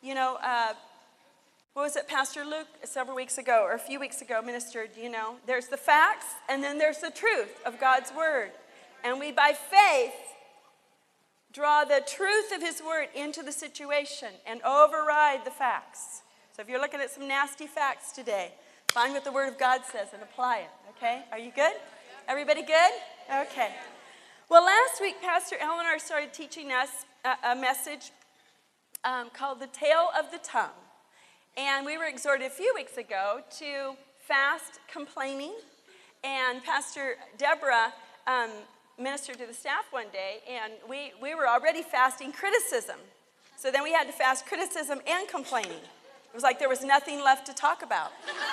You know, what was it, Pastor Luke, several weeks ago, or a few weeks ago, ministered, there's the facts, and then there's the truth of God's word. And we, by faith, draw the truth of his word into the situation and override the facts. So if you're looking at some nasty facts today, find what the word of God says and apply it, okay? Are you good? Everybody good? Okay. Well, last week, Pastor Eleanor started teaching us a message called The Tale of the Tongue. And we were exhorted a few weeks ago to fast complaining. And Pastor Deborah ministered to the staff one day, and we were already fasting criticism. So then we had to fast criticism and complaining. It was like there was nothing left to talk about.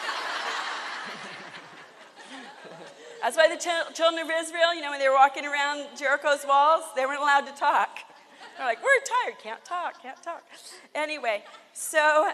That's why the children of Israel, when they were walking around Jericho's walls, they weren't allowed to talk. They're like, we're tired, can't talk. Anyway, so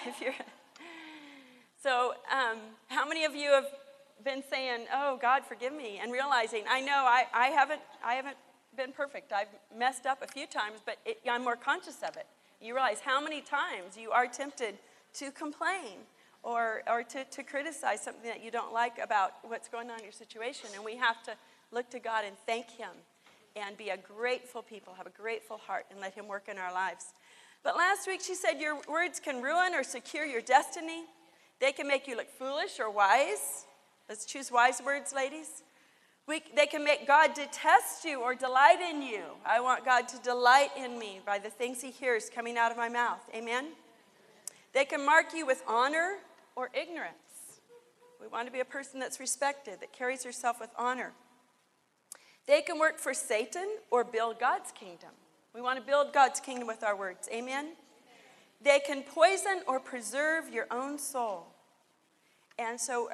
how many of you have been saying, oh, God, forgive me, and realizing, I know I haven't been perfect. I've messed up a few times, but I'm more conscious of it. You realize how many times you are tempted to complain or to criticize something that you don't like about what's going on in your situation, and we have to look to God and thank him and be a grateful people, have a grateful heart, and let him work in our lives. But last week she said your words can ruin or secure your destiny. They can make you look foolish or wise. Let's choose wise words, ladies. They can make God detest you or delight in you. I want God to delight in me by the things he hears coming out of my mouth. Amen? They can mark you with honor or ignorance. We want to be a person that's respected, that carries herself with honor. They can work for Satan or build God's kingdom. We want to build God's kingdom with our words. Amen? They can poison or preserve your own soul. And so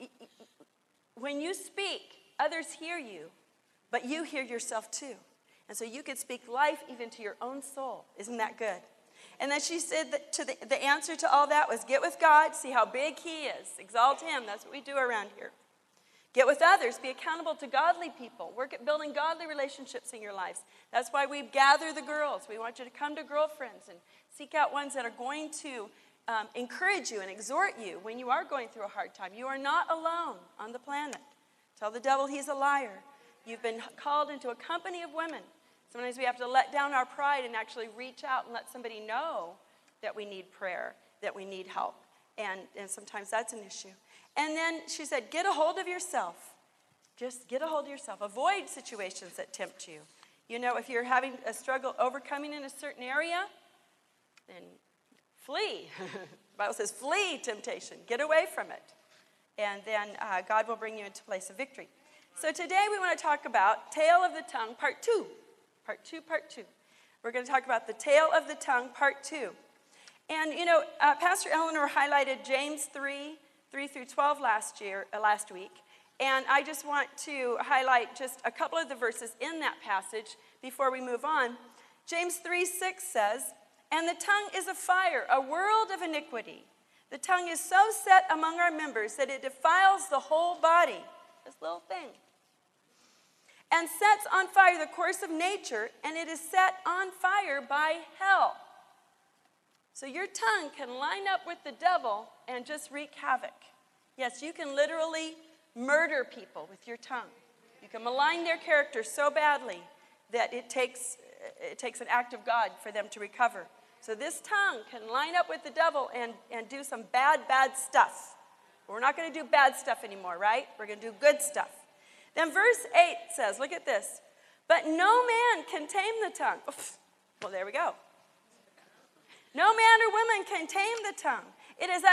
when you speak, others hear you, but you hear yourself too. And so you could speak life even to your own soul. Isn't that good? And then she said that the answer to all that was get with God, see how big he is, exalt him. That's what we do around here. Get with others. Be accountable to godly people. Work at building godly relationships in your lives. That's why we gather the girls. We want you to come to girlfriends and seek out ones that are going to encourage you and exhort you when you are going through a hard time. You are not alone on the planet. Tell the devil he's a liar. You've been called into a company of women. Sometimes we have to let down our pride and actually reach out and let somebody know that we need prayer, that we need help. And sometimes that's an issue. And then she said, get a hold of yourself. Just get a hold of yourself. Avoid situations that tempt you. If you're having a struggle overcoming in a certain area, then flee. The Bible says flee temptation. Get away from it. And then God will bring you into a place of victory. So today we want to talk about Tale of the Tongue, part 2. Part 2. We're going to talk about the Tale of the Tongue, part 2. And, Pastor Eleanor highlighted James 3 through 12 last week. And I just want to highlight just a couple of the verses in that passage before we move on. James 3:6 says, and the tongue is a fire, a world of iniquity. The tongue is so set among our members that it defiles the whole body, this little thing, and sets on fire the course of nature, and it is set on fire by hell. So your tongue can line up with the devil and just wreak havoc. Yes, you can literally murder people with your tongue. You can malign their character so badly that it takes an act of God for them to recover. So this tongue can line up with the devil and do some bad stuff. But we're not going to do bad stuff anymore, right? We're going to do good stuff. Then verse 8 says, look at this. But no man can tame the tongue. Well, there we go. No man or woman can tame the tongue. It is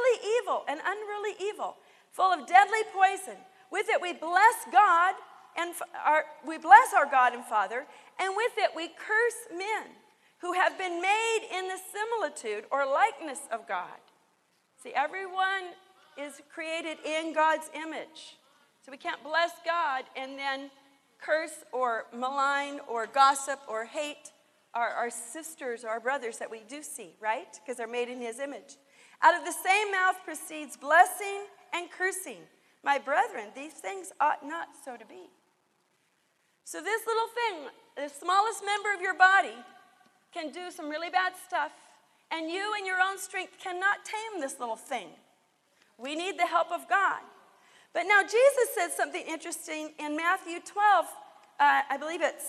unruly evil, full of deadly poison. With it we bless God, and we bless our God and Father, and with it we curse men who have been made in the similitude or likeness of God. See, everyone is created in God's image. So we can't bless God and then curse or malign or gossip or hate our sisters or our brothers that we do see, right? Because they're made in his image. Out of the same mouth proceeds blessing and cursing. My brethren, these things ought not so to be. So this little thing, the smallest member of your body, can do some really bad stuff And you in your own strength cannot tame this little thing. We need the help of God. But now Jesus said something interesting in Matthew 12. I believe it's,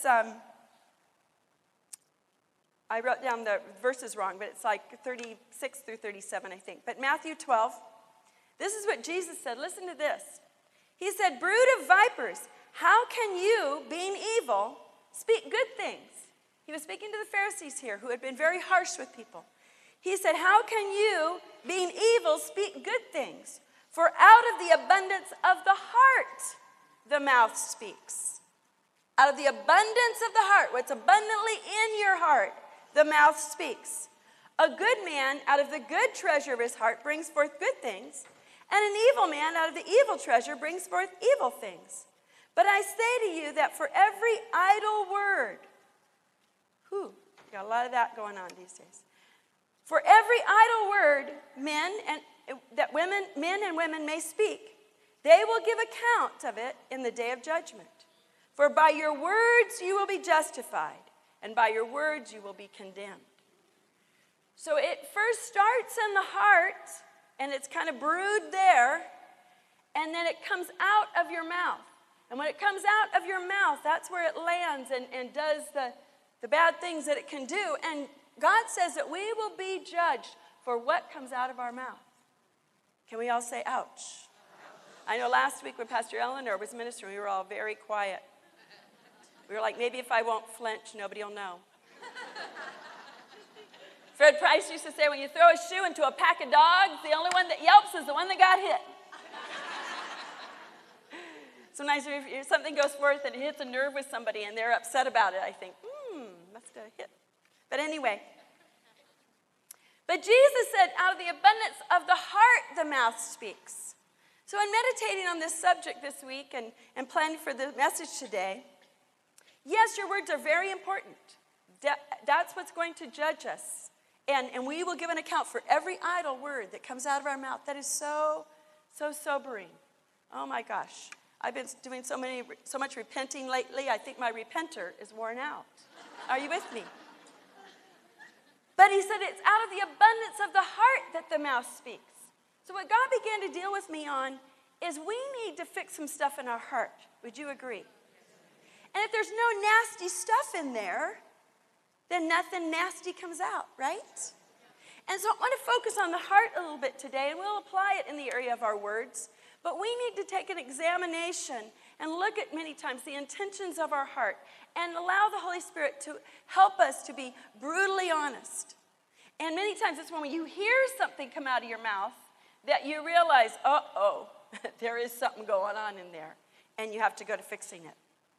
I wrote down the verses wrong, but it's like 36 through 37, I think. But Matthew 12, this is what Jesus said. Listen to this. He said, brood of vipers, how can you, being evil, speak good things? He was speaking to the Pharisees here, who had been very harsh with people. He said, how can you, being evil, speak good things? For out of the abundance of the heart, the mouth speaks. Out of the abundance of the heart, what's abundantly in your heart, the mouth speaks. A good man out of the good treasure of his heart brings forth good things, and an evil man out of the evil treasure brings forth evil things. But I say to you that for every idle word, got a lot of that going on these days. For every idle word men and women may speak, they will give account of it in the day of judgment. For by your words you will be justified, and by your words you will be condemned. So it first starts in the heart, and it's kind of brewed there, and then it comes out of your mouth. And when it comes out of your mouth, that's where it lands and does the bad things that it can do. And God says that we will be judged for what comes out of our mouth. Can we all say, ouch? I know last week when Pastor Eleanor was ministering, we were all very quiet. We were like, maybe if I won't flinch, nobody will know. Fred Price used to say, when you throw a shoe into a pack of dogs, the only one that yelps is the one that got hit. Sometimes if something goes forth and it hits a nerve with somebody and they're upset about it, I think, must have hit. But anyway. But Jesus said, out of the abundance of the heart, the mouth speaks. So in meditating on this subject this week and planning for the message today, yes, your words are very important. That's what's going to judge us. And we will give an account for every idle word that comes out of our mouth. That is so sobering. Oh my gosh. I've been doing so much repenting lately, I think my repenter is worn out. Are you with me? But he said it's out of the abundance of the heart that the mouth speaks. So what God began to deal with me on is we need to fix some stuff in our heart. Would you agree? And if there's no nasty stuff in there, then nothing nasty comes out, right? And so I want to focus on the heart a little bit today, and we'll apply it in the area of our words. But we need to take an examination and look at many times the intentions of our heart and allow the Holy Spirit to help us to be brutally honest. And many times it's when you hear something come out of your mouth that you realize, there is something going on in there, and you have to go to fixing it.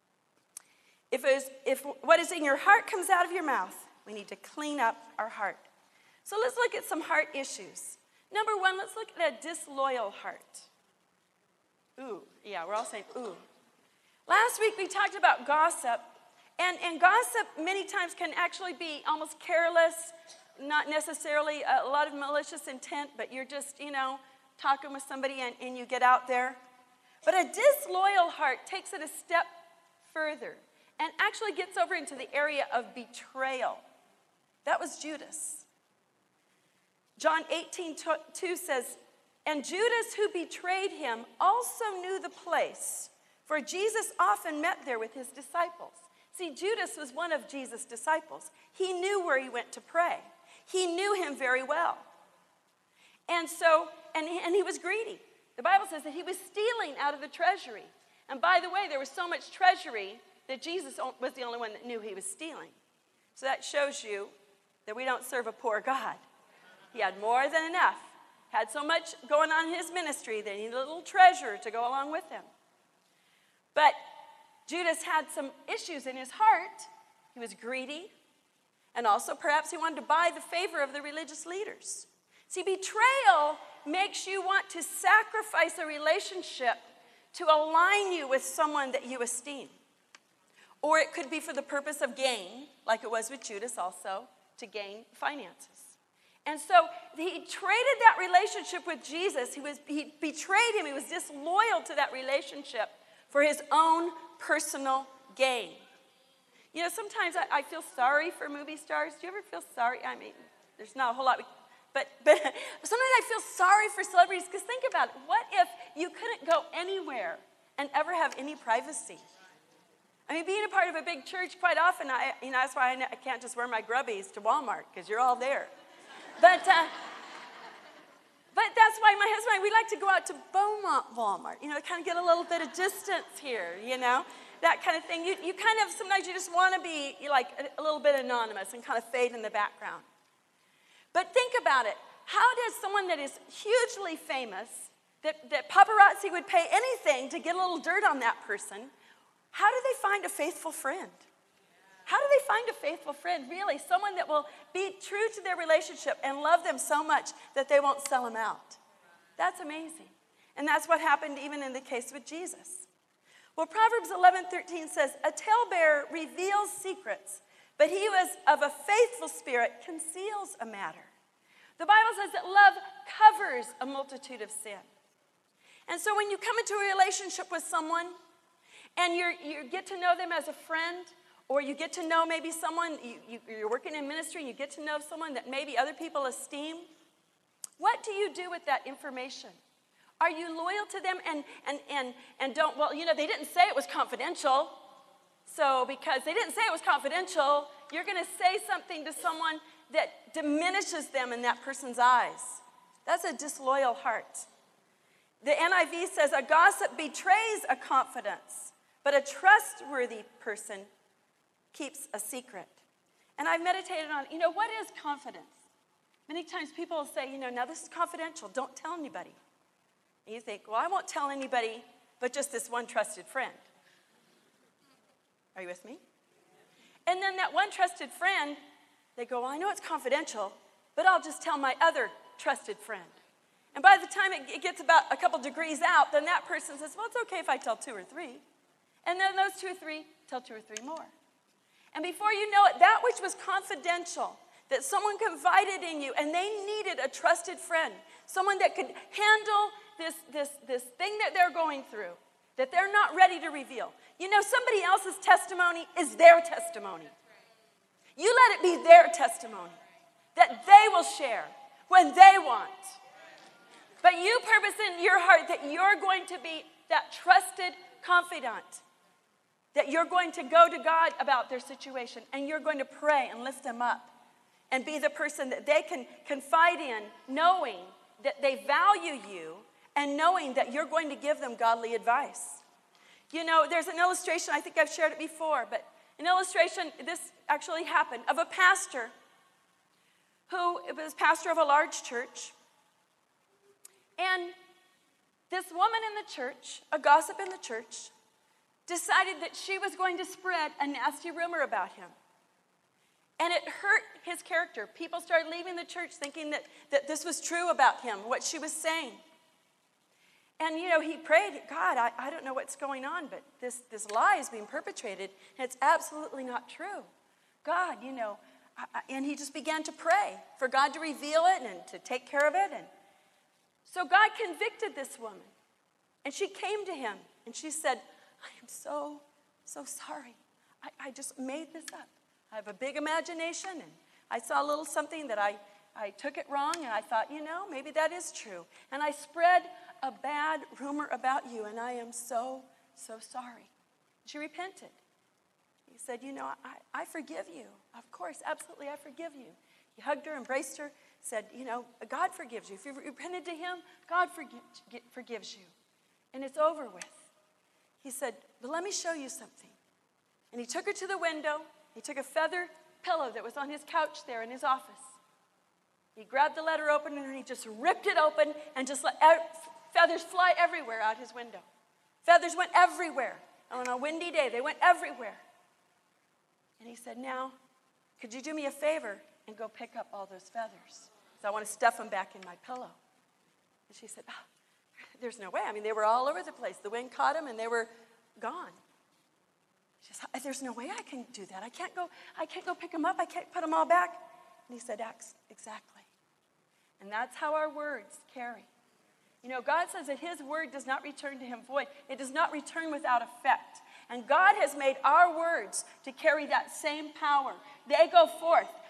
If what is in your heart comes out of your mouth, we need to clean up our heart. So let's look at some heart issues. Number one, let's look at a disloyal heart. Ooh, yeah, we're all saying ooh. Last week we talked about gossip, and gossip many times can actually be almost careless, not necessarily a lot of malicious intent, but you're just, talking with somebody and you get out there. But a disloyal heart takes it a step further and actually gets over into the area of betrayal. That was Judas. John 18:2 says, and Judas, who betrayed him, also knew the place, for Jesus often met there with his disciples. See, Judas was one of Jesus' disciples. He knew where he went to pray. He knew him very well. And so, and he was greedy. The Bible says that he was stealing out of the treasury. And by the way, there was so much treasury that Jesus was the only one that knew he was stealing. So that shows you that we don't serve a poor God. He had more than enough. Had so much going on in his ministry that he needed a little treasure to go along with him. But Judas had some issues in his heart. He was greedy, and also perhaps he wanted to buy the favor of the religious leaders. See, betrayal makes you want to sacrifice a relationship to align you with someone that you esteem. Or it could be for the purpose of gain, like it was with Judas also, to gain finances. And so he traded that relationship with Jesus. He betrayed him. He was disloyal to that relationship for his own personal gain. Sometimes I feel sorry for movie stars. Do you ever feel sorry? I mean, there's not a whole lot. But sometimes I feel sorry for celebrities because think about it. What if you couldn't go anywhere and ever have any privacy? I mean, being a part of a big church, quite often, that's why I can't just wear my grubbies to Walmart because you're all there. But that's why my husband and I, we like to go out to Beaumont Walmart, kind of get a little bit of distance here, that kind of thing. You kind of, sometimes you just want to be like a little bit anonymous and kind of fade in the background. But think about it. How does someone that is hugely famous, that paparazzi would pay anything to get a little dirt on that person, how do they find a faithful friend? How do they find a faithful friend, really? Someone that will be true to their relationship and love them so much that they won't sell them out. That's amazing. And that's what happened even in the case with Jesus. Well, Proverbs 11:13 says, a talebearer reveals secrets, but he who is of a faithful spirit conceals a matter. The Bible says that love covers a multitude of sin. And so when you come into a relationship with someone and you get to know them as a friend, or you get to know maybe someone, you're working in ministry and you get to know someone that maybe other people esteem, what do you do with that information? Are you loyal to them and don't, they didn't say it was confidential. So because they didn't say it was confidential, you're going to say something to someone that diminishes them in that person's eyes. That's a disloyal heart. The NIV says, a gossip betrays a confidence, but a trustworthy person keeps a secret. And I've meditated on, what is confidence? Many times people will say, now this is confidential, don't tell anybody. And you think, well, I won't tell anybody but just this one trusted friend. Are you with me? And then that one trusted friend, they go, well, I know it's confidential, but I'll just tell my other trusted friend. And by the time it gets about a couple degrees out, then that person says, well, it's okay if I tell 2 or 3. And then those 2 or 3 tell 2 or 3 more. And before you know it, that which was confidential, that someone confided in you and they needed a trusted friend, someone that could handle this thing that they're going through, that they're not ready to reveal. Somebody else's testimony is their testimony. You let it be their testimony that they will share when they want. But you purpose in your heart that you're going to be that trusted confidant, that you're going to go to God about their situation and you're going to pray and lift them up and be the person that they can confide in, knowing that they value you and knowing that you're going to give them godly advice. There's an illustration, I think I've shared it before, but an illustration, this actually happened, of a pastor who was pastor of a large church. And this woman in the church, a gossip in the church, decided that she was going to spread a nasty rumor about him. And it hurt his character. People started leaving the church thinking that this was true about him, what she was saying. And, he prayed, God, I don't know what's going on, but this lie is being perpetrated, and it's absolutely not true. God, and he just began to pray for God to reveal it and to take care of it. And so God convicted this woman, and she came to him, and she said, I am so sorry. I just made this up. I have a big imagination, and I saw a little something that I took it wrong, and I thought, maybe that is true. And I spread a bad rumor about you, and I am so sorry. She repented. He said, I forgive you. Of course, absolutely, I forgive you. He hugged her, embraced her, said, God forgives you. If you've repented to him, God forgives you. And it's over with. He said, but let me show you something. And he took her to the window. He took a feather pillow that was on his couch there in his office. He grabbed the letter opener and he just ripped it open and just let feathers fly everywhere out his window. Feathers went everywhere. On a windy day, they went everywhere. And he said, now, could you do me a favor and go pick up all those feathers? So I want to stuff them back in my pillow. And she said, there's no way. I mean, they were all over the place. The wind caught them and they were gone. She said, there's no way I can do that. I can't go pick them up. I can't put them all back. And he said, exactly. And that's how our words carry. God says that his word does not return to him void. It does not return without effect. And God has made our words to carry that same power. They go forth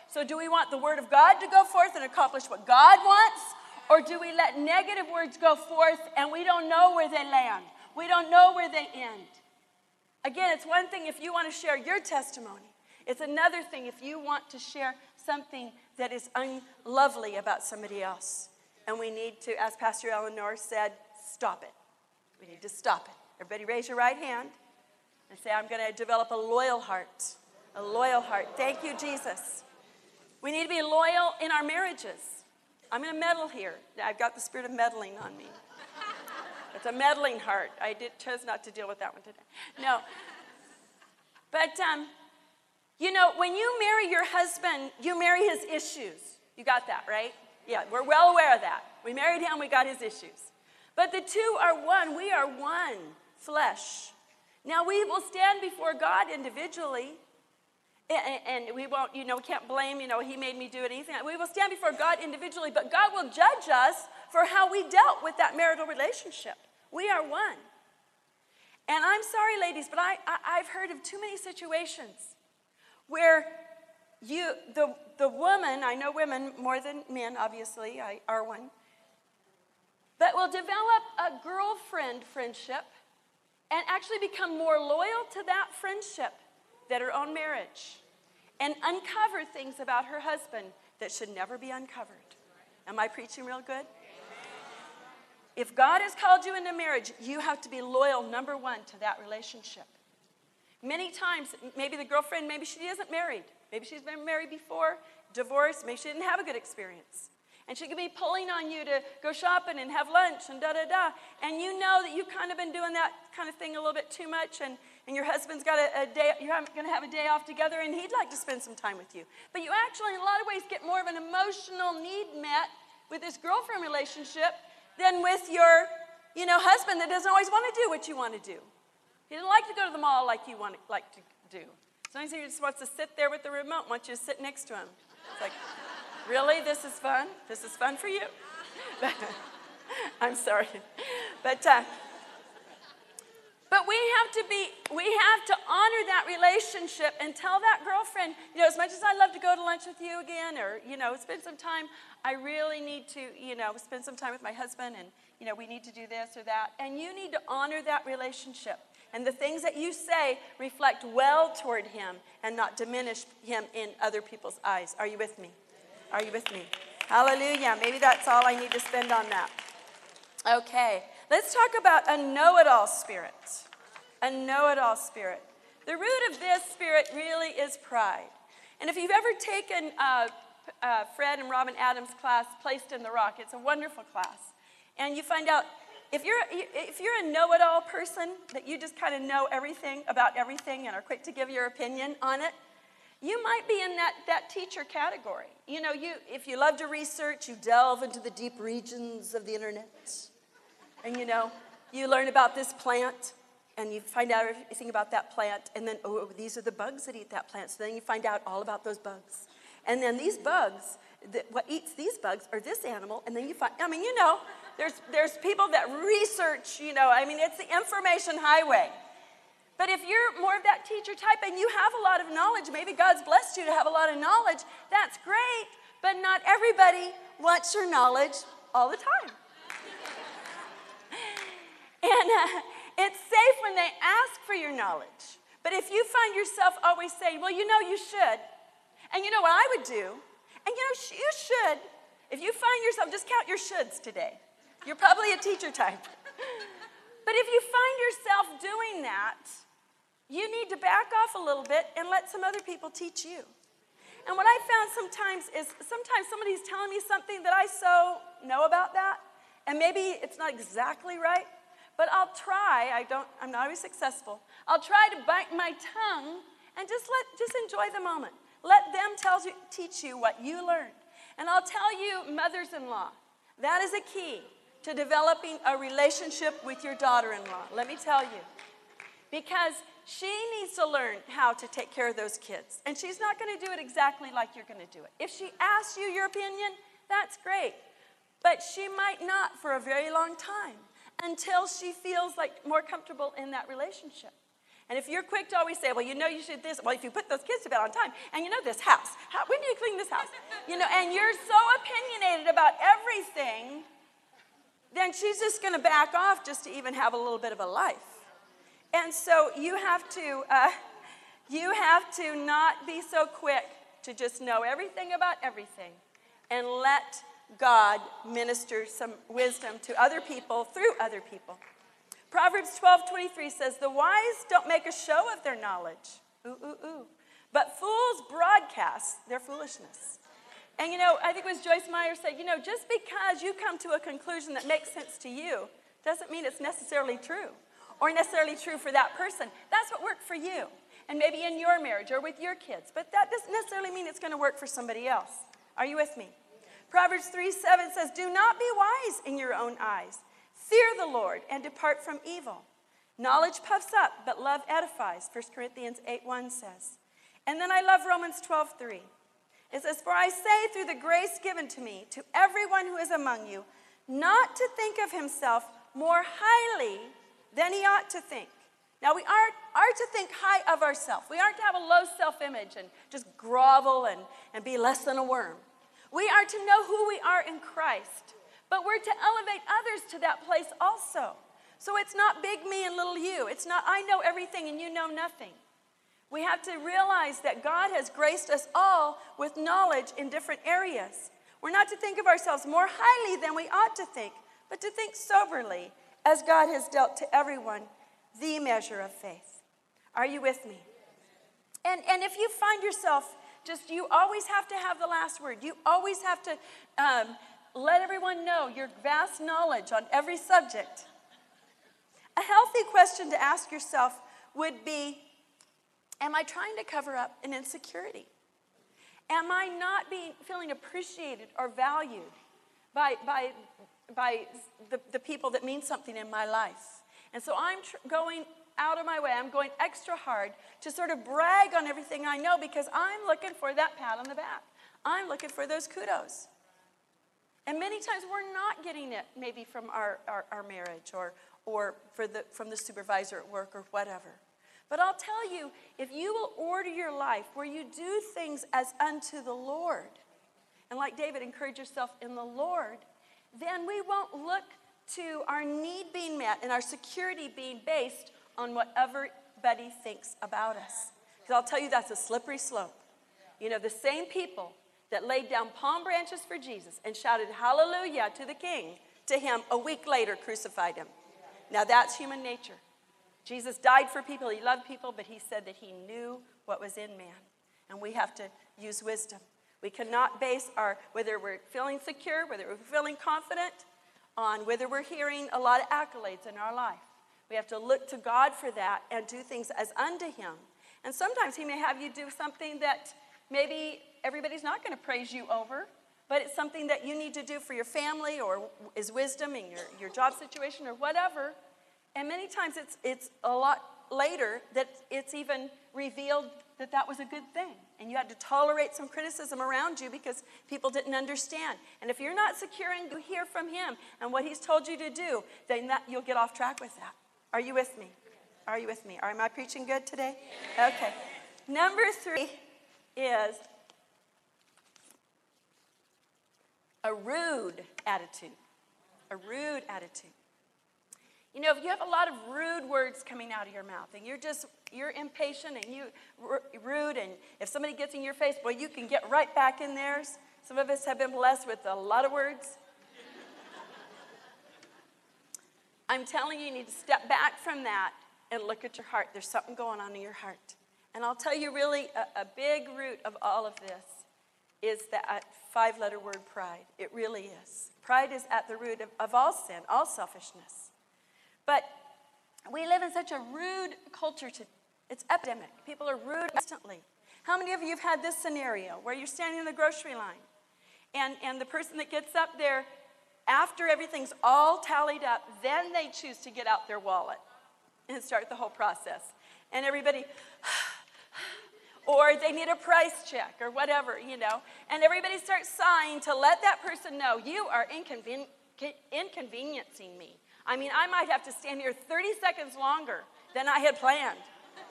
So do we want the word of God to go forth and accomplish what God wants? Or do we let negative words go forth and we don't know where they land? We don't know where they end. Again, it's one thing if you want to share your testimony. It's another thing if you want to share something that is unlovely about somebody else. And we need to, as Pastor Eleanor said, stop it. We need to stop it. Everybody raise your right hand and say, I'm going to develop a loyal heart. A loyal heart. Thank you, Jesus. We need to be loyal in our marriages. I'm going to meddle here. I've got the spirit of meddling on me. It's a meddling heart. I chose not to deal with that one today. No. But, you know, when you marry your husband, you marry his issues. You got that, right? Yeah, we're well aware of that. We married him, we got his issues. But the two are one. We are one flesh. Now, we will stand before God individually. And we won't, we can't blame, he made me do it, anything. We will stand before God individually, but God will judge us for how we dealt with that marital relationship. We are one. And I'm sorry, ladies, but I've heard of too many situations where the woman, I know women more than men, obviously, I are one, but will develop a girlfriend friendship and actually become more loyal to that friendship than her own marriage, and uncover things about her husband that should never be uncovered. Am I preaching real good? If God has called you into marriage, you have to be loyal, number one, to that relationship. Many times, maybe the girlfriend, maybe she isn't married. Maybe she's been married before, divorced, maybe she didn't have a good experience. And she could be pulling on you to go shopping and have lunch and da-da-da. And you know that you've kind of been doing that kind of thing a little bit too much, and your husband's got a day, you're going to have a day off together, and he'd like to spend some time with you. But you actually, in a lot of ways, get more of an emotional need met with this girlfriend relationship than with your, husband that doesn't always want to do what you want to do. He doesn't like to go to the mall like you like to do. Sometimes he just wants to sit there with the remote, wants you to sit next to him. It's like, really? This is fun? This is fun for you? I'm sorry. But we have to honor that relationship and tell that girlfriend, as much as I'd love to go to lunch with you again, or, spend some time, I really need to, spend some time with my husband, and, we need to do this or that. And you need to honor that relationship. And the things that you say reflect well toward him and not diminish him in other people's eyes. Are you with me? Are you with me? Hallelujah. Maybe that's all I need to spend on that. Okay. Let's talk about a know-it-all spirit. A know-it-all spirit. The root of this spirit really is pride. And if you've ever taken Fred and Robin Adams' class, Placed in the Rock, it's a wonderful class. And you find out, if you're a know-it-all person, that you just kind of know everything about everything and are quick to give your opinion on it, you might be in that teacher category. If you love to research, you delve into the deep regions of the internet. And you learn about this plant, and you find out everything about that plant, and then, these are the bugs that eat that plant. So then you find out all about those bugs. And then these bugs, what eats these bugs are this animal, and then you find, there's people that research, it's the information highway. But if you're more of that teacher type and you have a lot of knowledge, maybe God's blessed you to have a lot of knowledge, that's great, but not everybody wants your knowledge all the time. And it's safe when they ask for your knowledge. But if you find yourself always saying, well, you should, and you know what I would do, and you should, if you find yourself, just count your shoulds today. You're probably a teacher type. But if you find yourself doing that, you need to back off a little bit and let some other people teach you. And what I found sometimes somebody's telling me something that I so know about that, and maybe it's not exactly right, but I'll try. I'm not always successful. I'll try to bite my tongue and just enjoy the moment. Let them teach you what you learned. And I'll tell you, mothers-in-law, that is a key to developing a relationship with your daughter-in-law. Let me tell you. Because she needs to learn how to take care of those kids. And she's not going to do it exactly like you're going to do it. If she asks you your opinion, that's great. But she might not for a very long time until she feels like more comfortable in that relationship. And if you're quick to always say, well, you know you should this, well, if you put those kids to bed on time, and you know this house, when do you clean this house? And you're so opinionated about everything, then she's just going to back off just to even have a little bit of a life. And so you have to not be so quick to just know everything about everything, and let God minister some wisdom to other people through other people. Proverbs 12:23 says, the wise don't make a show of their knowledge, but fools broadcast their foolishness. And I think it was Joyce Meyer said, just because you come to a conclusion that makes sense to you doesn't mean it's necessarily true, or necessarily true for that person. That's what worked for you, and maybe in your marriage or with your kids, but that doesn't necessarily mean it's going to work for somebody else. Are you with me? Proverbs 3:7 says, do not be wise in your own eyes. Fear the Lord and depart from evil. Knowledge puffs up, but love edifies, 1 Corinthians 8:1 says. And then I love Romans 12:3. It says, for I say through the grace given to me, to everyone who is among you, not to think of himself more highly than he ought to think. Now, we are to think high of ourselves. We aren't to have a low self-image and just grovel and be less than a worm. We are to know who we are in Christ. But we're to elevate others to that place also. So it's not big me and little you. It's not I know everything and you know nothing. We have to realize that God has graced us all with knowledge in different areas. We're not to think of ourselves more highly than we ought to think, but to think soberly, as God has dealt to everyone the measure of faith. Are you with me? And if you find yourself you always have to have the last word. You always have to let everyone know your vast knowledge on every subject. A healthy question to ask yourself would be, am I trying to cover up an insecurity? Am I not feeling appreciated or valued by the people that mean something in my life? And so I'm going out of my way. I'm going extra hard to sort of brag on everything I know, because I'm looking for that pat on the back. I'm looking for those kudos. And many times we're not getting it maybe from our marriage or from the supervisor at work or whatever. But I'll tell you, if you will order your life where you do things as unto the Lord, and like David, encourage yourself in the Lord, then we won't look to our need being met and our security being based on what everybody thinks about us. Because I'll tell you, that's a slippery slope. The same people that laid down palm branches for Jesus and shouted hallelujah to the king, to him a week later crucified him. Now that's human nature. Jesus died for people, he loved people, but he said that he knew what was in man. And we have to use wisdom. We cannot base whether we're feeling secure, whether we're feeling confident, on whether we're hearing a lot of accolades in our life. We have to look to God for that and do things as unto him. And sometimes he may have you do something that maybe everybody's not going to praise you over, but it's something that you need to do for your family or is wisdom in your job situation or whatever. And many times it's a lot later that it's even revealed that was a good thing. And you had to tolerate some criticism around you because people didn't understand. And if you're not securing to hear from him and what he's told you to do, then you'll get off track with that. Are you with me? Are you with me? Am I preaching good today? Okay. Number 3 is a rude attitude. A rude attitude. If you have a lot of rude words coming out of your mouth and you're impatient and rude, and if somebody gets in your face, boy, you can get right back in theirs. Some of us have been blessed with a lot of words. I'm telling you, you need to step back from that and look at your heart. There's something going on in your heart. And I'll tell you really, a big root of all of this is that 5-letter word pride. It really is. Pride is at the root of all sin, all selfishness. But we live in such a rude culture. It's epidemic. People are rude instantly. How many of you have had this scenario where you're standing in the grocery line and the person that gets up there, after everything's all tallied up, then they choose to get out their wallet and start the whole process. And everybody, or they need a price check or whatever, and everybody starts sighing to let that person know, you are inconveniencing me. I mean, I might have to stand here 30 seconds longer than I had planned.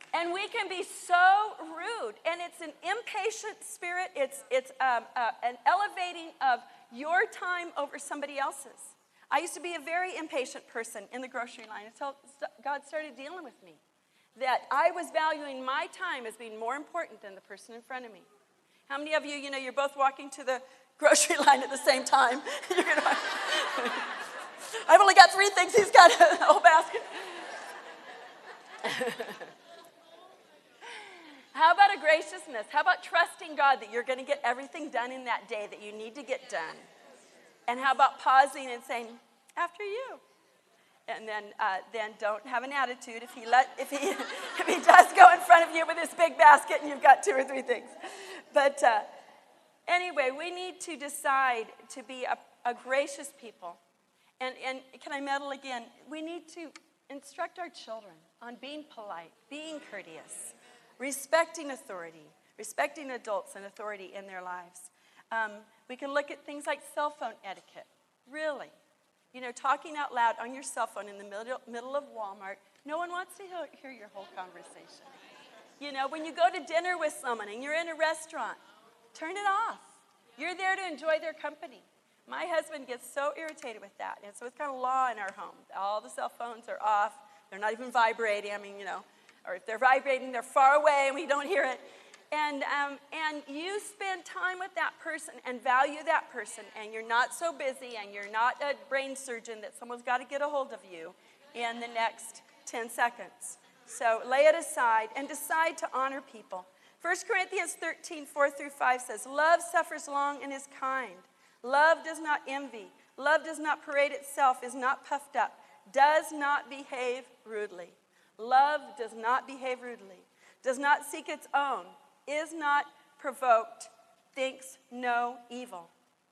And we can be so rude, and it's an impatient spirit. It's an elevating of your time over somebody else's. I used to be a very impatient person in the grocery line until God started dealing with me. That I was valuing my time as being more important than the person in front of me. How many of you, you're both walking to the grocery line at the same time? I've only got 3 things. He's got a whole basket. How about a graciousness? How about trusting God that you're going to get everything done in that day that you need to get done? And how about pausing and saying, after you? And then don't have an attitude if he does go in front of you with this big basket and you've got 2 or 3 things. But anyway, we need to decide to be a gracious people. And can I meddle again? We need to instruct our children on being polite, being courteous, respecting authority, respecting adults and authority in their lives. We can look at things like cell phone etiquette. Really. Talking out loud on your cell phone in the middle of Walmart, no one wants to hear your whole conversation. When you go to dinner with someone and you're in a restaurant, turn it off. You're there to enjoy their company. My husband gets so irritated with that. And so it's kind of law in our home. All the cell phones are off. They're not even vibrating. Or if they're vibrating, they're far away and we don't hear it. And you spend time with that person and value that person, and you're not so busy and you're not a brain surgeon that someone's got to get a hold of you in the next 10 seconds. So lay it aside and decide to honor people. 1 Corinthians 13, 4-5 says, love suffers long and is kind. Love does not envy. Love does not parade itself, is not puffed up, does not behave rudely. Love does not behave rudely, does not seek its own, is not provoked, thinks no evil.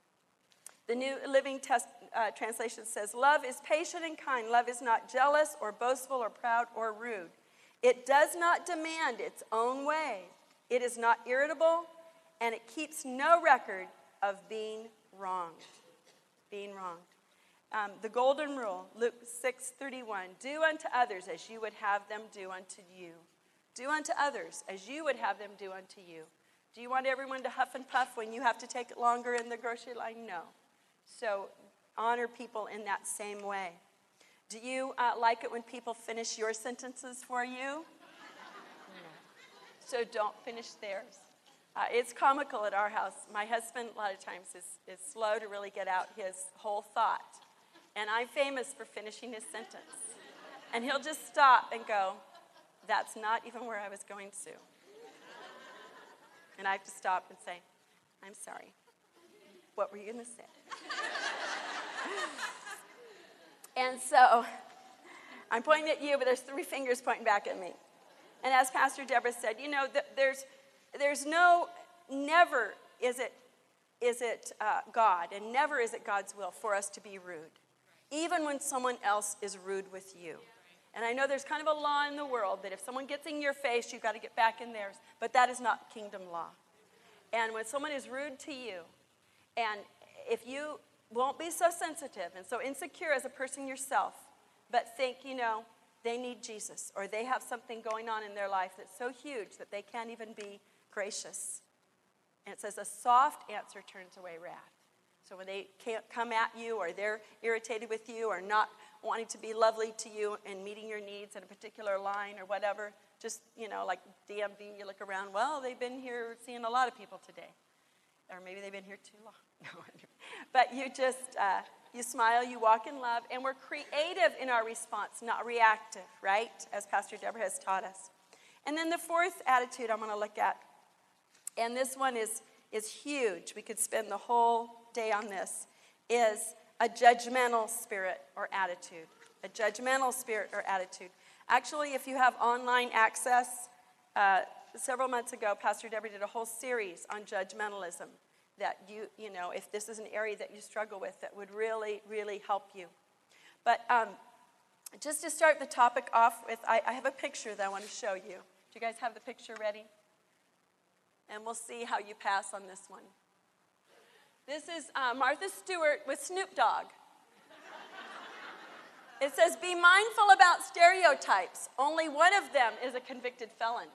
The New Living Translation says, love is patient and kind. Love is not jealous or boastful or proud or rude. It does not demand its own way. It is not irritable, and it keeps no record of being wronged. Being wronged. The golden rule, Luke 6:31, do unto others as you would have them do unto you. Do unto others as you would have them do unto you. Do you want everyone to huff and puff when you have to take it longer in the grocery line? No. So honor people in that same way. Do you like it when people finish your sentences for you? No. So don't finish theirs. It's comical at our house. My husband, a lot of times, is slow to really get out his whole thought. And I'm famous for finishing his sentence. And he'll just stop and go, that's not even where I was going to. And I have to stop and say, I'm sorry. What were you going to say? And so I'm pointing at you, but there's 3 fingers pointing back at me. And as Pastor Deborah said, there's never is it God, and never is it God's will for us to be rude, even when someone else is rude with you. And I know there's kind of a law in the world that if someone gets in your face, you've got to get back in theirs. But that is not kingdom law. And when someone is rude to you, and if you won't be so sensitive and so insecure as a person yourself, but think, they need Jesus, or they have something going on in their life that's so huge that they can't even be gracious. And it says a soft answer turns away wrath. So when they can't come at you, or they're irritated with you, or not wanting to be lovely to you and meeting your needs in a particular line or whatever, just, like DMV, you look around, well, they've been here seeing a lot of people today. Or maybe they've been here too long. No, but you just, you smile, you walk in love, and we're creative in our response, not reactive, right? As Pastor Deborah has taught us. And then the 4th attitude I'm going to look at, and this one is huge. We could spend the whole day on this, is a judgmental spirit or attitude. A judgmental spirit or attitude. Actually, if you have online access, several months ago, Pastor Deborah did a whole series on judgmentalism that if this is an area that you struggle with, that would really, really help you. But just to start the topic off with, I have a picture that I want to show you. Do you guys have the picture ready? And we'll see how you pass on this one. This is Martha Stewart with Snoop Dogg. It says, be mindful about stereotypes. Only one of them is a convicted felon.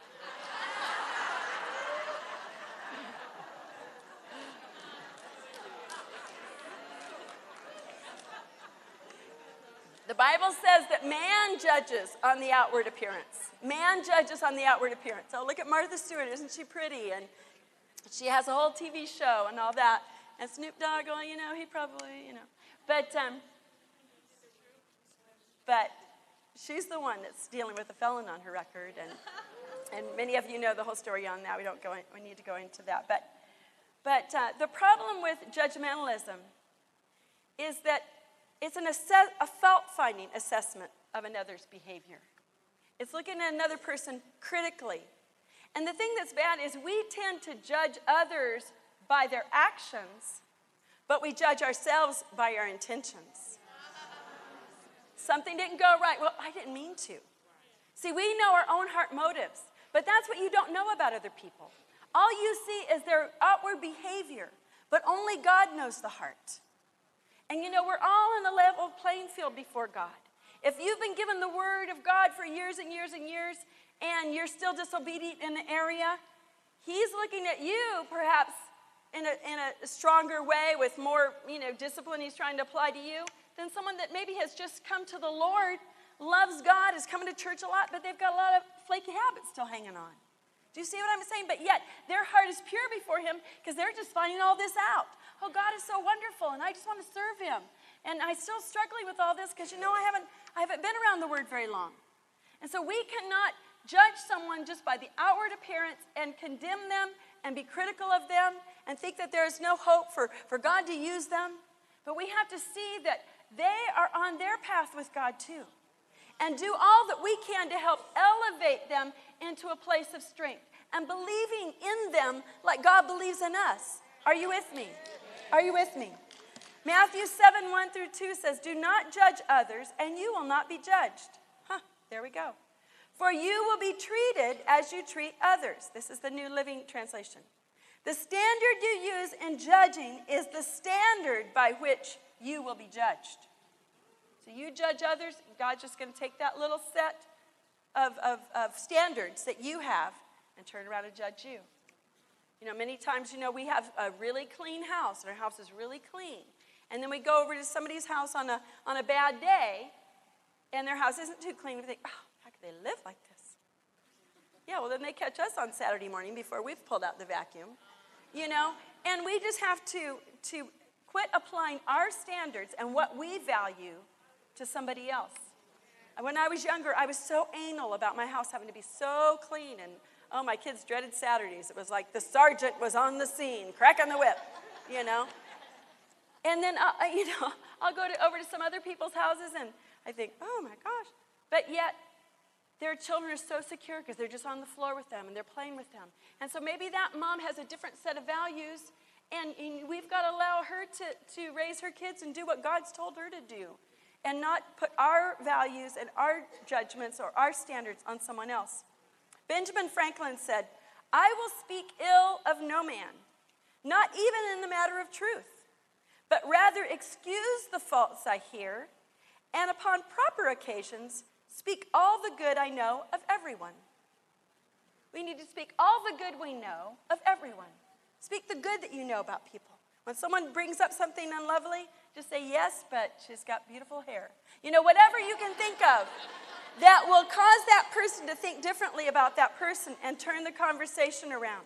The Bible says that man judges on the outward appearance. Man judges on the outward appearance. Oh, look at Martha Stewart. Isn't she pretty? And she has a whole TV show and all that. And Snoop Dogg, well, he probably, But she's the one that's dealing with a felon on her record. And many of you know the whole story on that. We need to go into that. But the problem with judgmentalism is that it's a fault-finding assessment of another's behavior. It's looking at another person critically. And the thing that's bad is we tend to judge others by their actions, but we judge ourselves by our intentions. Something didn't go right. Well, I didn't mean to. See, we know our own heart motives, but that's what you don't know about other people. All you see is their outward behavior, but only God knows the heart. And we're all on a level playing field before God. If you've been given the word of God for years and years and years, and you're still disobedient in the area, he's looking at you perhaps in a stronger way with more, discipline he's trying to apply to you than someone that maybe has just come to the Lord, loves God, is coming to church a lot, but they've got a lot of flaky habits still hanging on. Do you see what I'm saying? But yet, their heart is pure before him because they're just finding all this out. Oh, God is so wonderful, and I just want to serve him. And I'm still struggling with all this because, I haven't been around the word very long. And so we cannot judge someone just by the outward appearance and condemn them and be critical of them and think that there is no hope for God to use them. But we have to see that they are on their path with God too. And do all that we can to help elevate them into a place of strength and believing in them like God believes in us. Are you with me? Are you with me? Matthew 7:1-2 says, do not judge others and you will not be judged. There we go. For you will be treated as you treat others. This is the New Living Translation. The standard you use in judging is the standard by which you will be judged. So you judge others, God's just going to take that little set of standards that you have and turn around and judge you. Many times, we have a really clean house, and our house is really clean. And then we go over to somebody's house on a bad day, and their house isn't too clean. We think, oh, how could they live like this? Yeah, well, then they catch us on Saturday morning before we've pulled out the vacuum. And we just have to quit applying our standards and what we value to somebody else. When I was younger, I was so anal about my house having to be so clean. And, my kids dreaded Saturdays. It was like the sergeant was on the scene, cracking the whip, And then, I'll go over to some other people's houses, and I think, oh, my gosh. But yet, their children are so secure because they're just on the floor with them, and they're playing with them. And so maybe that mom has a different set of values, and we've got to allow her to raise her kids and do what God's told her to do, and not put our values and our judgments or our standards on someone else. Benjamin Franklin said, I will speak ill of no man, not even in the matter of truth, but rather excuse the faults I hear, and upon proper occasions, speak all the good I know of everyone. We need to speak all the good we know of everyone. Speak the good that you know about people. When someone brings up something unlovely, just say, yes, but she's got beautiful hair. Whatever you can think of that will cause that person to think differently about that person and turn the conversation around.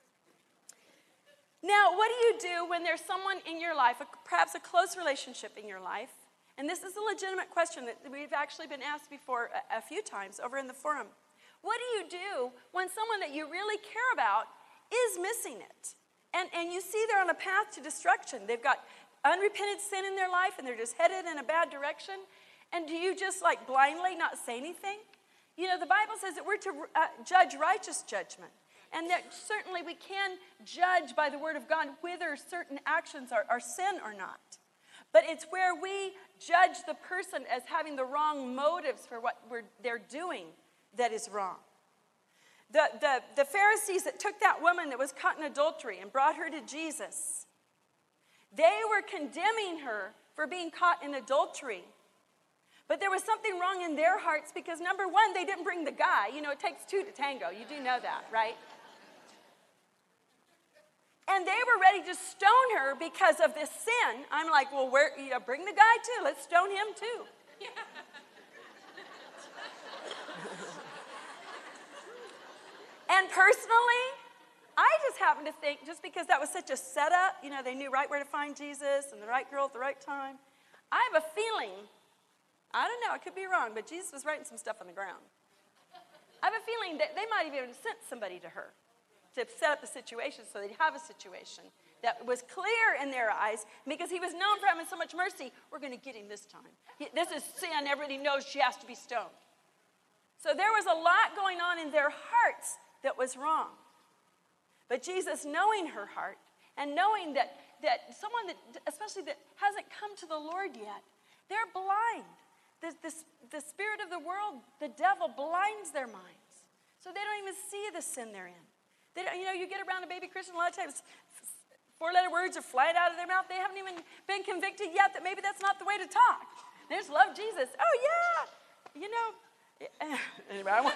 Now, what do you do when there's someone in your life, perhaps a close relationship in your life? And this is a legitimate question that we've actually been asked before a few times over in the forum. What do you do when someone that you really care about is missing it? And you see they're on a path to destruction. They've got unrepented sin in their life, and they're just headed in a bad direction. And do you just blindly not say anything? The Bible says that we're to judge righteous judgment. And that certainly we can judge by the word of God whether certain actions are sin or not. But it's where we judge the person as having the wrong motives for what they're doing that is wrong. The Pharisees that took that woman that was caught in adultery and brought her to Jesus, they were condemning her for being caught in adultery. But there was something wrong in their hearts because, number one, they didn't bring the guy. You know, it takes two to tango. You do know that, right? And they were ready to stone her because of this sin. I'm like, well, bring the guy too. Let's stone him too. And personally, I just happen to think, just because that was such a setup, you know, they knew right where to find Jesus and the right girl at the right time. I have a feeling, I don't know, I could be wrong, but Jesus was writing some stuff on the ground. I have a feeling that they might have even sent somebody to her to set up the situation so they'd have a situation that was clear in their eyes. Because he was known for having so much mercy, we're going to get him this time. This is sin. Everybody knows she has to be stoned. So there was a lot going on in their hearts that was wrong. But Jesus, knowing her heart and knowing that someone that, especially that hasn't come to the Lord yet, they're blind. The spirit of the world, the devil, blinds their minds. So they don't even see the sin they're in. They don't, you know, you get around a baby Christian, a lot of times four-letter words are flying out of their mouth. They haven't even been convicted yet that maybe that's not the way to talk. They just love Jesus. Oh, yeah. You know. Anyway, I want...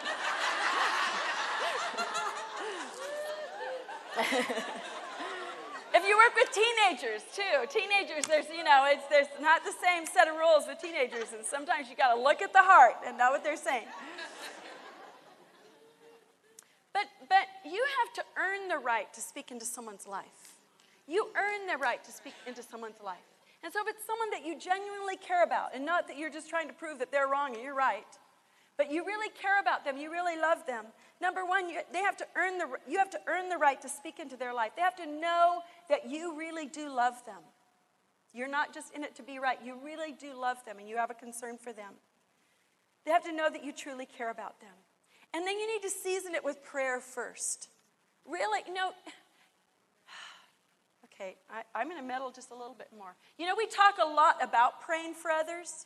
If you work with teenagers, too, there's not the same set of rules with teenagers, and sometimes you got to look at the heart and know what they're saying. But you have to earn the right to speak into someone's life. You earn the right to speak into someone's life. And so if it's someone that you genuinely care about, and not that you're just trying to prove that they're wrong and you're right, but you really care about them, you really love them, number one, you have to earn the right to speak into their life. They have to know that you really do love them. You're not just in it to be right. You really do love them, and you have a concern for them. They have to know that you truly care about them. And then you need to season it with prayer first. Really, okay, I'm going to meddle just a little bit more. You know, we talk a lot about praying for others,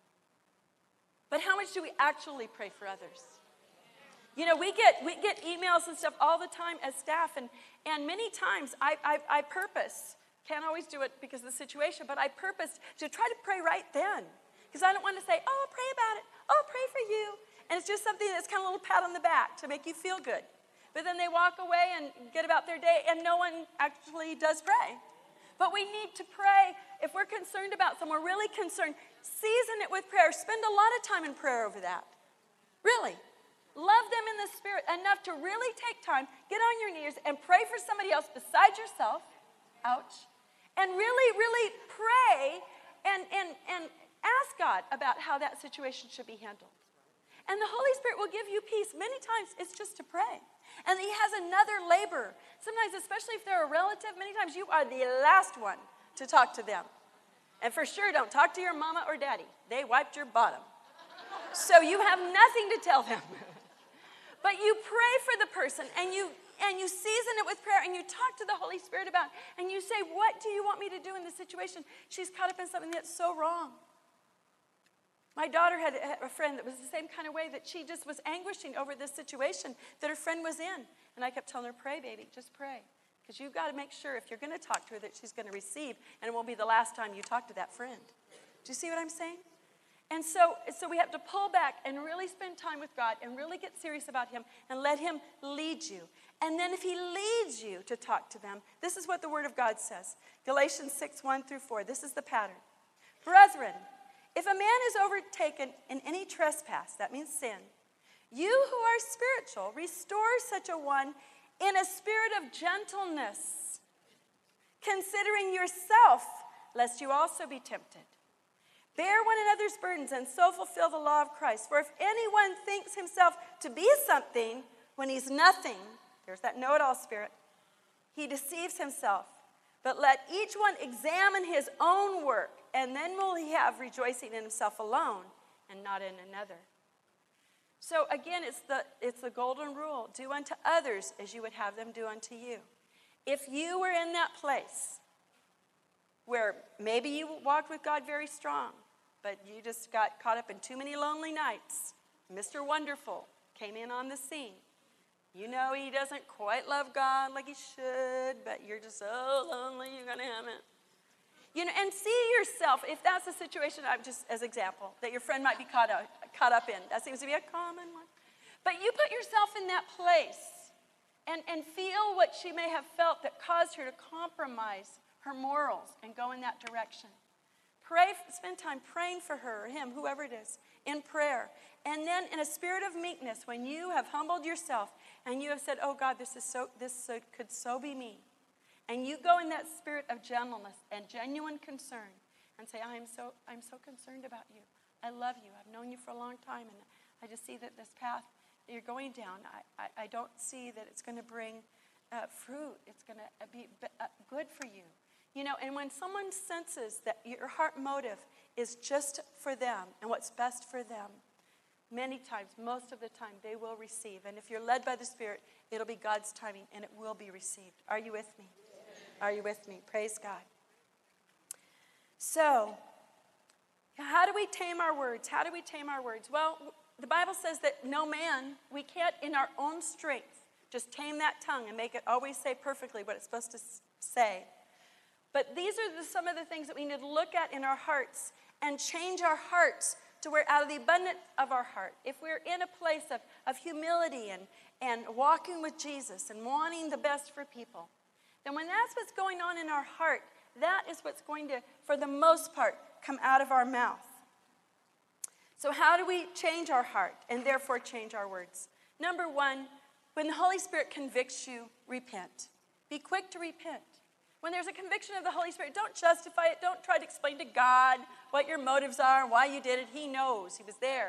but how much do we actually pray for others? You know, we get emails and stuff all the time as staff, and many times I purpose, can't always do it because of the situation, but I purpose to try to pray right then. Because I don't want to say, oh, I'll pray about it. Oh, I'll pray for you. And it's just something that's kind of a little pat on the back to make you feel good. But then they walk away and get about their day, and no one actually does pray. But we need to pray. If we're concerned about someone, really concerned, season it with prayer. Spend a lot of time in prayer over that. Really. Love them in the spirit enough to really take time, get on your knees, and pray for somebody else besides yourself. Ouch. And really, really pray and ask God about how that situation should be handled. And the Holy Spirit will give you peace. Many times it's just to pray. And he has another labor. Sometimes, especially if they're a relative, many times you are the last one to talk to them. And for sure, don't talk to your mama or daddy. They wiped your bottom. So you have nothing to tell them. But you pray for the person, and you season it with prayer, and you talk to the Holy Spirit about it, and you say, what do you want me to do in this situation? She's caught up in something that's so wrong. My daughter had a friend that was the same kind of way, that she just was anguishing over this situation that her friend was in. And I kept telling her, pray, baby, just pray. Because you've got to make sure if you're going to talk to her that she's going to receive, and it won't be the last time you talk to that friend. Do you see what I'm saying? And so we have to pull back and really spend time with God and really get serious about him and let him lead you. And then if he leads you to talk to them, this is what the Word of God says. Galatians 6:1-4. This is the pattern. Brethren, if a man is overtaken in any trespass, that means sin, you who are spiritual, restore such a one in a spirit of gentleness, considering yourself, lest you also be tempted. Bear one another's burdens and so fulfill the law of Christ. For if anyone thinks himself to be something when he's nothing, there's that know-it-all spirit, he deceives himself. But let each one examine his own work, and then will he have rejoicing in himself alone and not in another. So again, it's the golden rule. Do unto others as you would have them do unto you. If you were in that place where maybe you walked with God very strong, but you just got caught up in too many lonely nights, Mr. Wonderful came in on the scene. You know he doesn't quite love God like he should, but you're just so lonely you're going to have it. And see yourself, if that's the situation, I'm just as example, that your friend might be caught up in. That seems to be a common one. But you put yourself in that place and feel what she may have felt that caused her to compromise her morals and go in that direction. Spend time praying for her or him, whoever it is, in prayer. And then in a spirit of meekness, when you have humbled yourself and you have said, oh God, this could so be me. And you go in that spirit of gentleness and genuine concern and say, I'm so concerned about you. I love you. I've known you for a long time, and I just see that this path that you're going down, I don't see that it's going to bring fruit. It's going to be good for you. And when someone senses that your heart motive is just for them and what's best for them, many times, most of the time, they will receive. And if you're led by the Spirit, it'll be God's timing, and it will be received. Are you with me? Are you with me? Praise God. So, how do we tame our words? How do we tame our words? Well, the Bible says that no man, we can't in our own strength just tame that tongue and make it always say perfectly what it's supposed to say. But these are some of the things that we need to look at in our hearts and change our hearts to where out of the abundance of our heart, if we're in a place of humility and walking with Jesus and wanting the best for people, then when that's what's going on in our heart, that is what's going to, for the most part, come out of our mouth. So how do we change our heart and therefore change our words? Number one, when the Holy Spirit convicts you, repent. Be quick to repent. When there's a conviction of the Holy Spirit, don't justify it. Don't try to explain to God what your motives are and why you did it. He knows. He was there.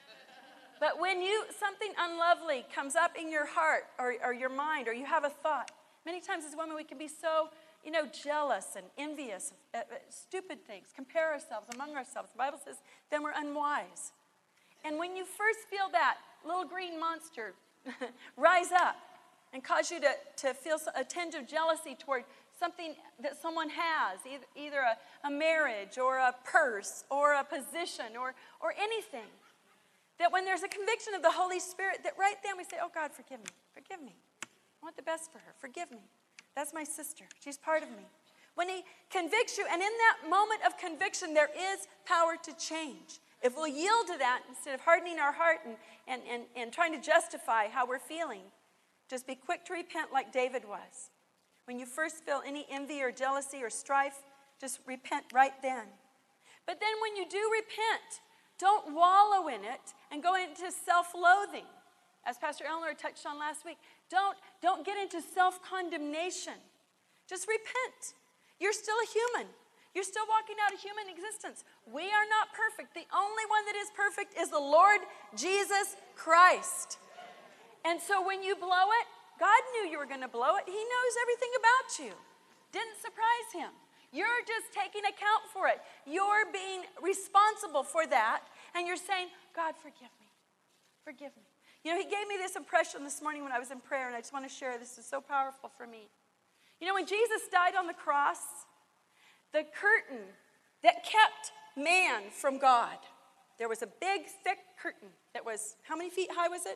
But when something unlovely comes up in your heart or your mind, or you have a thought, many times as women we can be so, jealous and envious of stupid things, compare ourselves among ourselves. The Bible says, then we're unwise. And when you first feel that little green monster rise up and cause you to feel a tinge of jealousy toward something that someone has, either a marriage or a purse or a position or anything, that when there's a conviction of the Holy Spirit, that right then we say, oh God, forgive me. I want the best for her. Forgive me. That's my sister. She's part of me. When he convicts you, and in that moment of conviction, there is power to change. If we'll yield to that, instead of hardening our heart and trying to justify how we're feeling, just be quick to repent like David was. When you first feel any envy or jealousy or strife, just repent right then. But then when you do repent, don't wallow in it and go into self-loathing. As Pastor Eleanor touched on last week, don't get into self-condemnation. Just repent. You're still a human. You're still walking out a human existence. We are not perfect. The only one that is perfect is the Lord Jesus Christ. And so when you blow it, God knew you were going to blow it. He knows everything about you. Didn't surprise him. You're just taking account for it. You're being responsible for that. And you're saying, God, forgive me. Forgive me. He gave me this impression this morning when I was in prayer, and I just want to share this. Is so powerful for me. When Jesus died on the cross, the curtain that kept man from God, there was a big, thick curtain that was, how many feet high was it?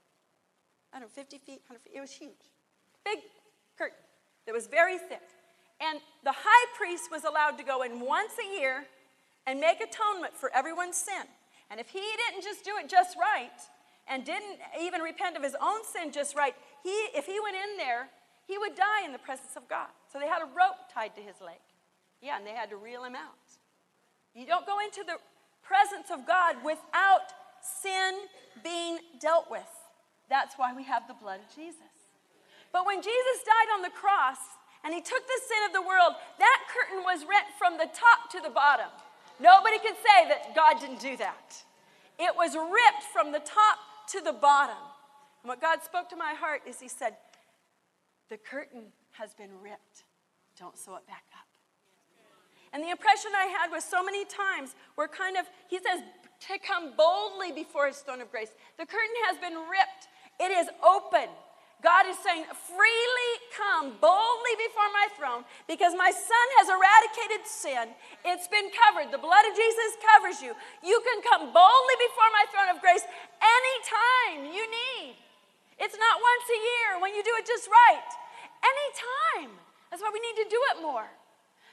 I don't know, 50 feet, 100 feet. It was huge. Big curtain that was very thick. And the high priest was allowed to go in once a year and make atonement for everyone's sin. And if he didn't just do it just right, and didn't even repent of his own sin just right, if he went in there, he would die in the presence of God. So they had a rope tied to his leg. Yeah, and they had to reel him out. You don't go into the presence of God without sin being dealt with. That's why we have the blood of Jesus. But when Jesus died on the cross and he took the sin of the world, that curtain was rent from the top to the bottom. Nobody could say that God didn't do that. It was ripped from the top to the bottom. And what God spoke to my heart is he said, the curtain has been ripped. Don't sew it back up. And the impression I had was so many times where he says to come boldly before his throne of grace. The curtain has been ripped. It is open. God is saying, freely come boldly before my throne because my son has eradicated sin. It's been covered. The blood of Jesus covers you. You can come boldly before my throne of grace anytime you need. It's not once a year when you do it just right. Anytime. That's why we need to do it more.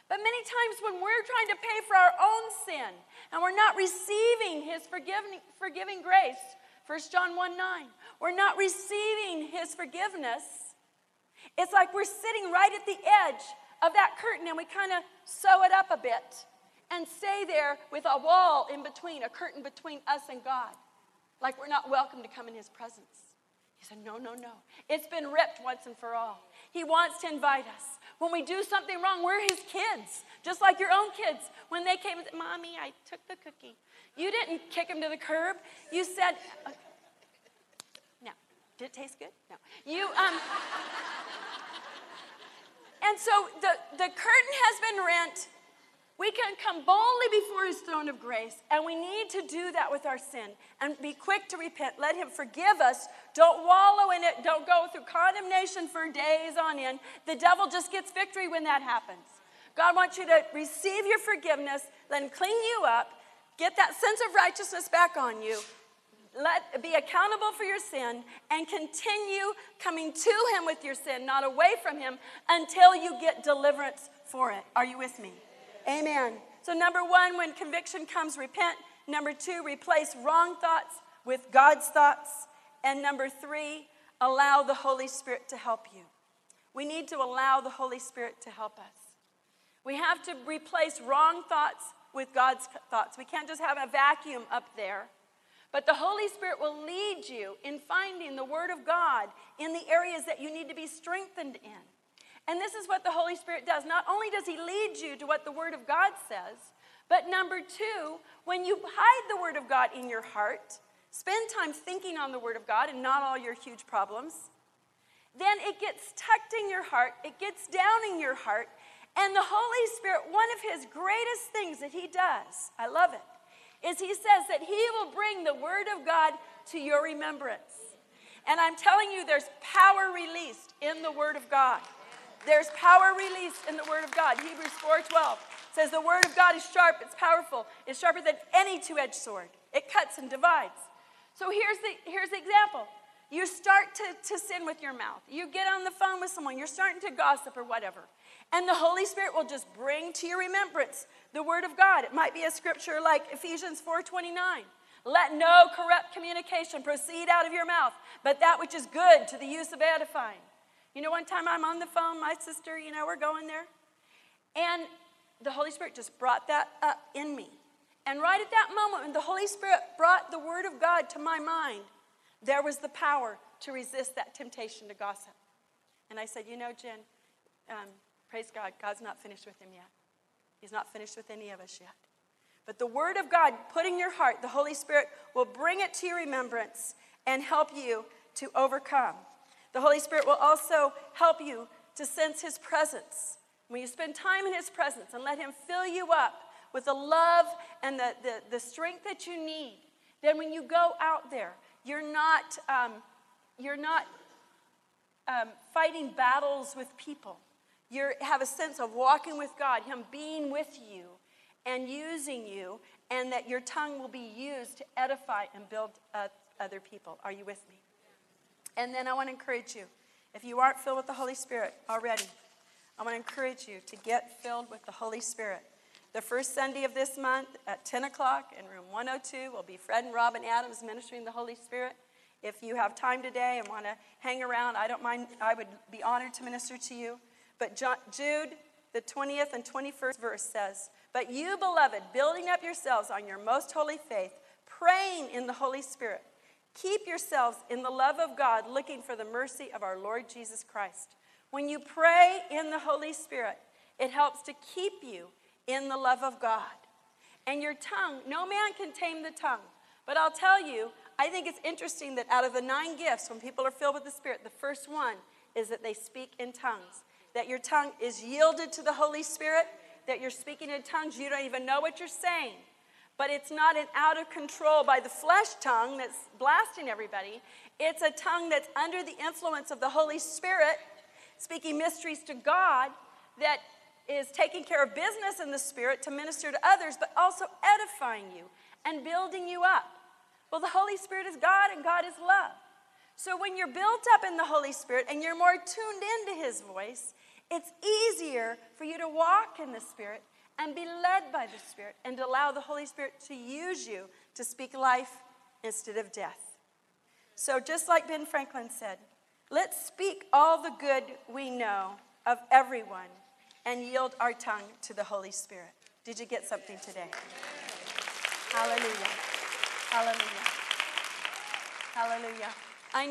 But many times when we're trying to pay for our own sin and we're not receiving his forgiving grace, 1 John 1:9, we're not receiving his forgiveness, it's like we're sitting right at the edge of that curtain and we kind of sew it up a bit and stay there with a wall in between, a curtain between us and God, like we're not welcome to come in his presence. He said, no, no, no. It's been ripped once and for all. He wants to invite us. When we do something wrong, we're his kids, just like your own kids. When they came and said, Mommy, I took the cookie. You didn't kick him to the curb. You said, no. Did it taste good? No. And so the curtain has been rent. We can come boldly before his throne of grace, and we need to do that with our sin and be quick to repent. Let him forgive us. Don't wallow in it. Don't go through condemnation for days on end. The devil just gets victory when that happens. God wants you to receive your forgiveness, let him clean you up, get that sense of righteousness back on you, be accountable for your sin, and continue coming to him with your sin, not away from him, until you get deliverance for it. Are you with me? Amen. So number one, when conviction comes, repent. Number two, replace wrong thoughts with God's thoughts. And number three, allow the Holy Spirit to help you. We need to allow the Holy Spirit to help us. We have to replace wrong thoughts with God's thoughts. We can't just have a vacuum up there. But the Holy Spirit will lead you in finding the Word of God in the areas that you need to be strengthened in. And this is what the Holy Spirit does. Not only does he lead you to what the Word of God says, but number two, when you hide the Word of God in your heart, spend time thinking on the Word of God and not all your huge problems, then it gets tucked in your heart, it gets down in your heart, and the Holy Spirit, one of his greatest things that he does, I love it, is he says that he will bring the Word of God to your remembrance. And I'm telling you, there's power released in the Word of God. There's power released in the Word of God. Hebrews 4:12 says the Word of God is sharp, it's powerful, it's sharper than any two-edged sword. It cuts and divides. So here's the example. You start to sin with your mouth. You get on the phone with someone, you're starting to gossip or whatever. And the Holy Spirit will just bring to your remembrance the Word of God. It might be a scripture like Ephesians 4:29. Let no corrupt communication proceed out of your mouth, but that which is good to the use of edifying. You know, one time I'm on the phone, my sister, we're going there. And the Holy Spirit just brought that up in me. And right at that moment, when the Holy Spirit brought the Word of God to my mind, there was the power to resist that temptation to gossip. And I said, Jen, praise God, God's not finished with him yet. He's not finished with any of us yet. But the Word of God put in your heart, the Holy Spirit will bring it to your remembrance and help you to overcome. The Holy Spirit will also help you to sense his presence. When you spend time in his presence and let him fill you up with the love and the strength that you need, then when you go out there, you're not fighting battles with people. You have a sense of walking with God, him being with you and using you, and that your tongue will be used to edify and build other people. Are you with me? And then I want to encourage you, if you aren't filled with the Holy Spirit already, I want to encourage you to get filled with the Holy Spirit. The first Sunday of this month at 10 o'clock in room 102 will be Fred and Robin Adams ministering the Holy Spirit. If you have time today and want to hang around, I don't mind. I would be honored to minister to you. But Jude, the 20th and 21st verse says, "But you, beloved, building up yourselves on your most holy faith, praying in the Holy Spirit, keep yourselves in the love of God, looking for the mercy of our Lord Jesus Christ." When you pray in the Holy Spirit, it helps to keep you in the love of God. And your tongue, no man can tame the tongue. But I'll tell you, I think it's interesting that out of the 9 gifts, when people are filled with the Spirit, the first one is that they speak in tongues. That your tongue is yielded to the Holy Spirit, that you're speaking in tongues, you don't even know what you're saying. But it's not an out of control by the flesh tongue that's blasting everybody. It's a tongue that's under the influence of the Holy Spirit, speaking mysteries to God, that is taking care of business in the Spirit to minister to others, but also edifying you and building you up. Well, the Holy Spirit is God and God is love. So when you're built up in the Holy Spirit and you're more tuned into his voice, It's easier for you to walk in the Spirit and be led by the Spirit and to allow the Holy Spirit to use you to speak life instead of death. So just like Ben Franklin said, let's speak all the good we know of everyone and yield our tongue to the Holy Spirit. Did you get something today? Hallelujah. Hallelujah. Hallelujah. I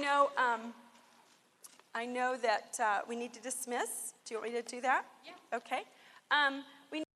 know that we need to dismiss. Do you want me to do that? Yeah. Okay. We